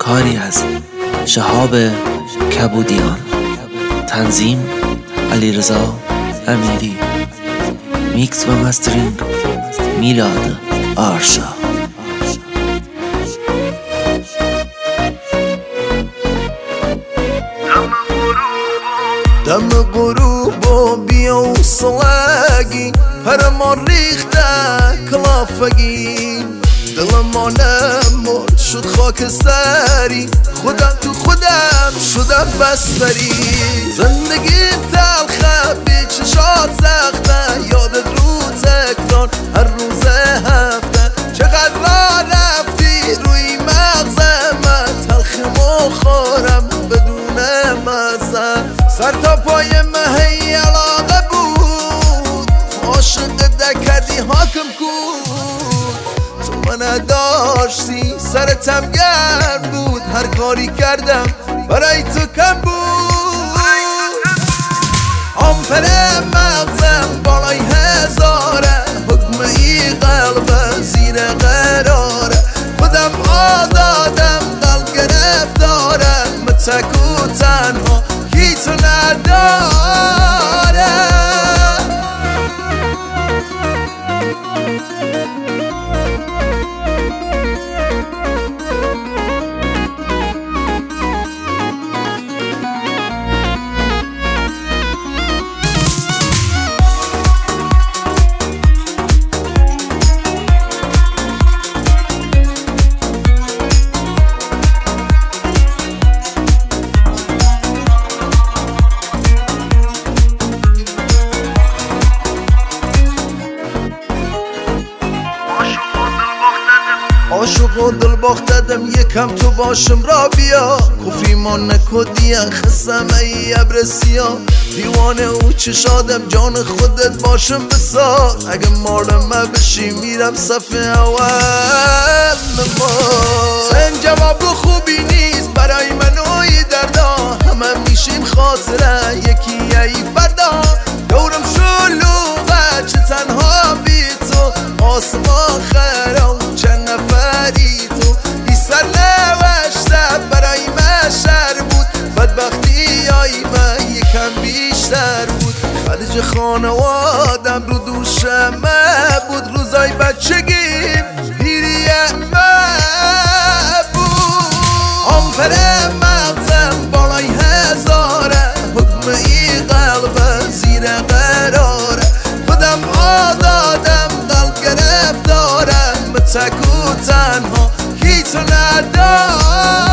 کاری از شهاب کبودیان، تنظیم علیرضا امیری، میکس و مسترینگ میلاد آرشا. دم غروب و بیا و سلگی پرمان ریخته کلافگی دلم نمرد شد خاک سری خودم تو خودم شدم بستری زندگی تلخه بی چشات سخته یادت رو تکرار هر روز هفته چقدر را رفتی روی مغزم من تلخمو خورم بدون مزه سر تا پای مهی علاقه بود عاشق دکردی حاکم کود تو من داشتی سرتم گرم بود هر کاری کردم برای تو کم بود آمپر مغزم بالای هزاره حکم ای قلب زیر قراره خودم آزادم قلب گرفتارم متک و تنها کی تو نداره عاشق و دل باختدم یکم تو باشم را بیا کفی ما نکدیم خسم ای ابرسیا دیوانه او چشادم جان خودت باشم بساز اگه مارم بشی میرم صف اول نماز این جواب خوبی نیست برای من اوی دردا همه میشیم خاطره یکی ای فردا دورم شلوغه چه تنها بی تو آسمان خرام چند نفری تو ای سر نوشته برای من شر بود بدبختی های من یکم بیشتر بود خرج خانوادم رو دوشم بود روزای بچگیم پیریه من بود آمپر مغزم بالای هزاره حکم ای قلب زیر قراره خودم آزادم قلب گرفتارم متک و تنها کی تو نداره